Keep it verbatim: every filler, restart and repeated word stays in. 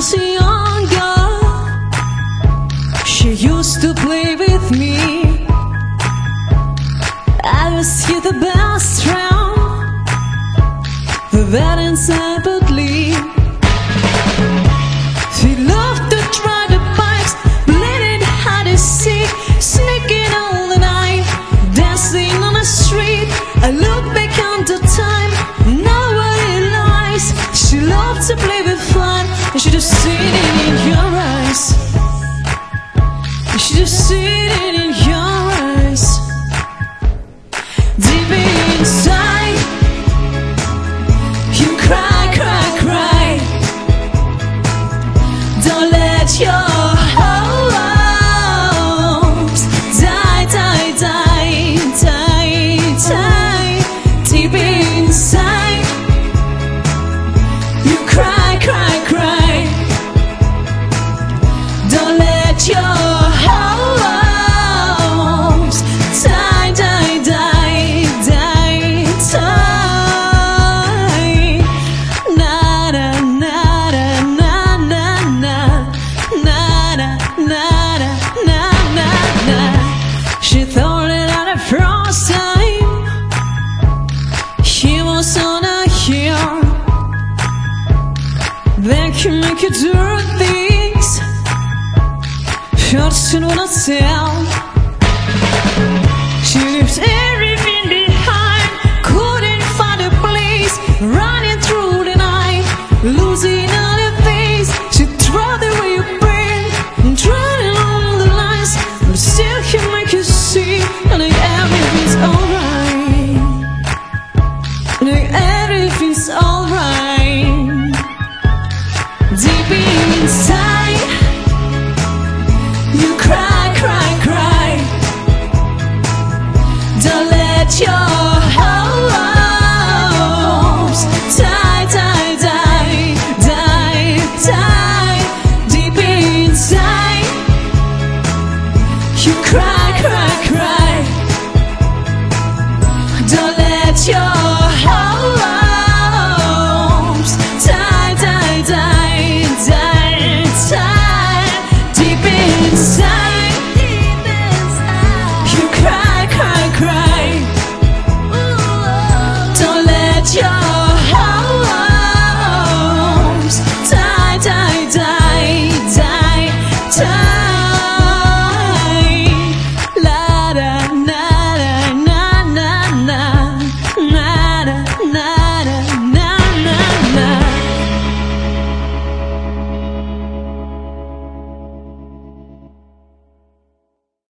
was younger, she used to play with me. I was here the best friend, that inside but leave. She loved to try the pipes, bleeding hide and seek, sneaking all the night, dancing on the street. I look back on the time, now I realize she loved to play with fun. I should have seen it in your eyes. I should have seen it in your eyes. Deep inside, you cry, cry, cry. Don't let your hopes die, die, die, die, die. Deep inside, you cry, cry, cry. Don't let your hopes die, die, die, die, die. Na na na na na na na na na na na na. She thought it out the first time. She was on a hill. They can make you do things first you wanna tell. She leaves everything behind, couldn't find a place, running through the night, losing all her face. She tried the way you burn, trying along the lines, but still can make you see, and like everything's alright, and like everything's alright. Deep inside, you cry, cry, cry. Don't let your hopes die, die, die, die, die. Deep inside, you cry, cry.